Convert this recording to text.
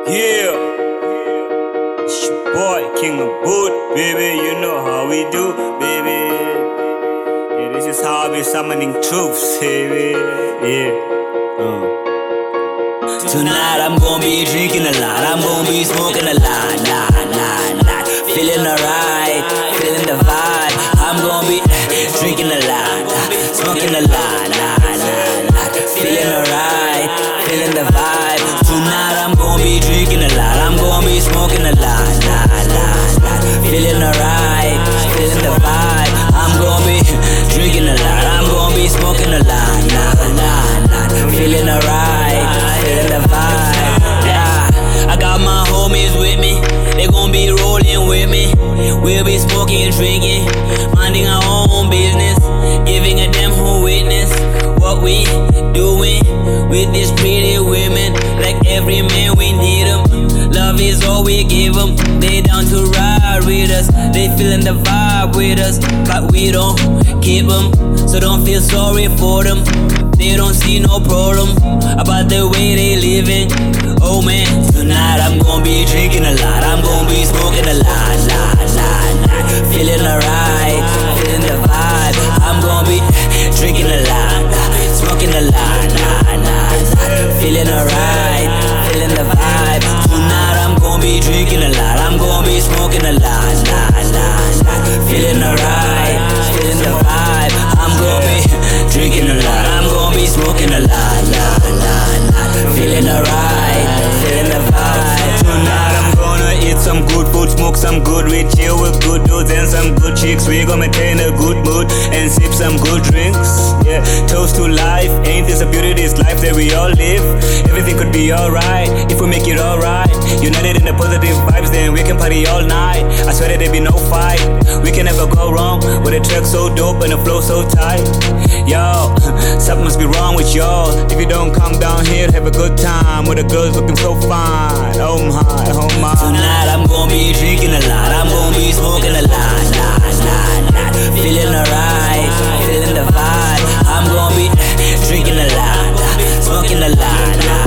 Yeah, it's your boy, King of Boot, baby. You know how we do, baby. Yeah, this is how I be summoning troops, baby. Yeah. Tonight I'm gonna be drinking a lot, I'm gonna be smoking a lot. Feeling alright, feeling the vibe. I'm gonna be drinking a lot, smoking a lot. Feeling alright, feeling the vibe. Tonight I'm gonna be drinking a lot, I'm gonna be smoking a lot. Feeling alright, feeling the vibe. I'm gonna be drinking a lot, I'm gonna be smoking a lot. Feeling alright, feeling the vibe. Yeah, I got my homies with me, they gon' be rolling with me. We'll be smoking and drinking, minding our own business, giving a damn who witness what we doing with these pretty women. Like every man, we need them. Love is all we give them. They down to ride with us, they feeling the vibe with us, but we don't keep them. So don't feel sorry for them. They don't see no problem about the way they living. Oh man, tonight I'm gonna be drinking a lot, I'm gonna be smoking a lot. Feeling alright, feeling the vibe. I'm gonna be drinking a lot, smoking a lot. Feeling alright, feeling the vibe. Tonight I'm gonna be drinking a lot, I'm gonna be smoking a lot. Feeling alright, feeling the vibe. I'm gonna be drinking a lot, I'm gonna be smoking a lot. Feeling alright, feeling the vibe. Tonight I'm gonna eat some good food, smoke some good weed, chill with good dudes and some good chicks. We gon' maintain a good mood and sip some good drinks. Yeah, toast to life. Ain't this a beauty, this life that we all live? Everything could be alright if we make it alright. United in the positive vibes, then we can party all night. I swear that there be no fight. We can never go wrong with a track so dope and a flow so tight. Yo, something must be wrong with y'all if you don't come down here, have a good time with the girls looking so fine. Oh my, oh my. Tonight I'm gonna be drinking a lot, I'm gonna be smoking a lot. Feeling alright, feeling the vibe. I'm gonna be drinking a lot, smoking a lot.